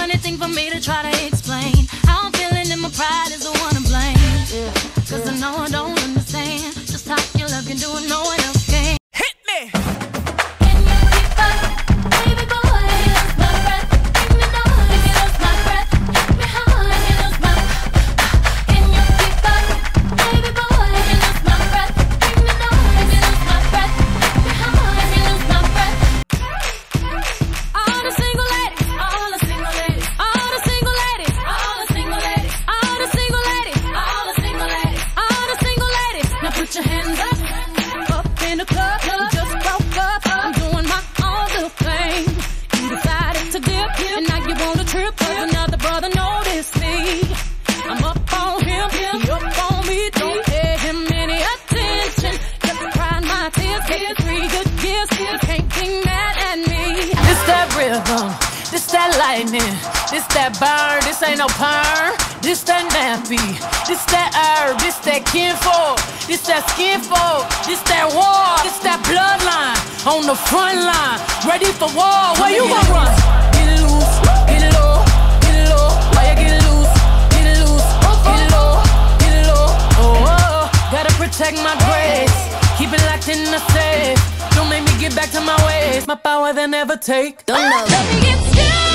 funny thing for me to try to explain. How I'm feeling and my pride is the one to blame. Yeah. Cause I know I don't understand just how your love can do it, no one else can. Hit me! Can you keep up, baby boy? Make me lose my breath. Make me know, make me lose my breath. Make me hard, make me lose my. Can you keep up, baby boy? Make me lose my breath. Make me know, make me lose my breath. Make me hard, make me lose my breath. All the single ladies, all the single ladies, all the single ladies, all the single ladies, all the single ladies, all the single ladies, all the single ladies. Now put your hands up, up in the club. You just broke up. I'm doing my own little thing. You decided to dip, and now you want to trip. Cause another brother noticed me. I'm up on him, he up on me. Don't pay him any attention. Just crying my tears, getting 3 good years. You can't be mad at me. This that rhythm, this that lightning, this that burn, this ain't no perm. This that nappy, this that herb, this that kinfolk, this that skinfolk, this that war, this that bloodline on the front line, ready for war. Where you gon' run? Get it loose, get it low, get it low. Why you get it loose, get it loose, get it low, get it low. Oh, oh, gotta protect my grace, keep it locked in the safe. Don't make me get back to my ways. My power they never take. Don't know. Let me get scared.